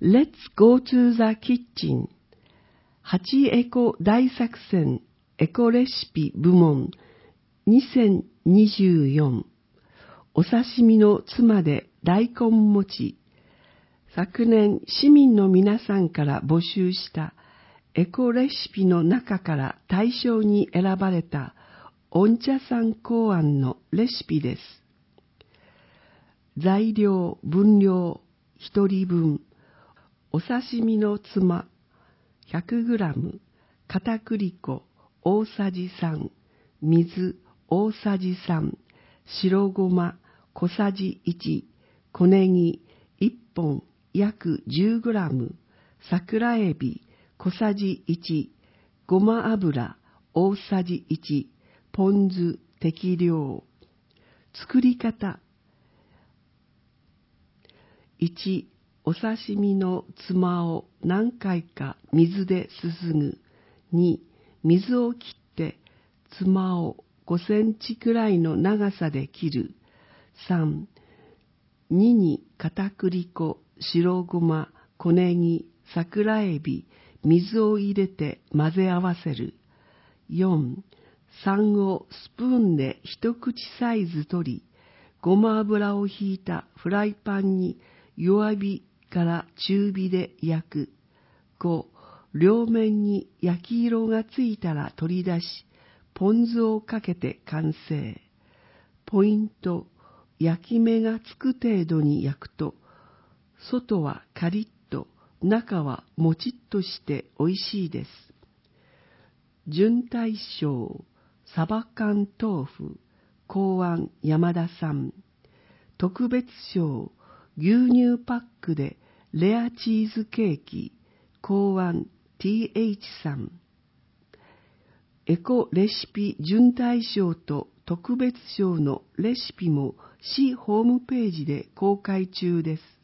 Let's go to the kitchen. 8エコ大作戦エコレシピ部門2024。お刺身のツマで大根餅。昨年市民の皆さんから募集したエコレシピの中から大賞に選ばれた温茶さん考案のレシピです。材料分量1人分。お刺身のツマ 100g、 片栗粉大さじ3、水大さじ3、白ごま小さじ1、小ネギ1本約 10g、 桜エビ小さじ1、ごま油大さじ1、ポン酢適量。作り方。1、お刺身のツマを何回か水ですすぐ。2、水を切ってツマを5センチくらいの長さで切る。3、2に片栗粉、白ごま、小ネギ、桜エビ、水を入れて混ぜ合わせる。4、3をスプーンで一口サイズ取り、ごま油をひいたフライパンに弱火から中火で焼く。5、両面に焼き色がついたら取り出し、ポン酢をかけて完成。ポイント、焼き目がつく程度に焼くと、外はカリッと、中はもちっとしておいしいです。準大賞、サバ缶豆腐、考案山田さん。特別賞、牛乳パックでレアチーズケーキ、考案 TH さん。エコレシピ準大賞と特別賞のレシピも市ホームページで公開中です。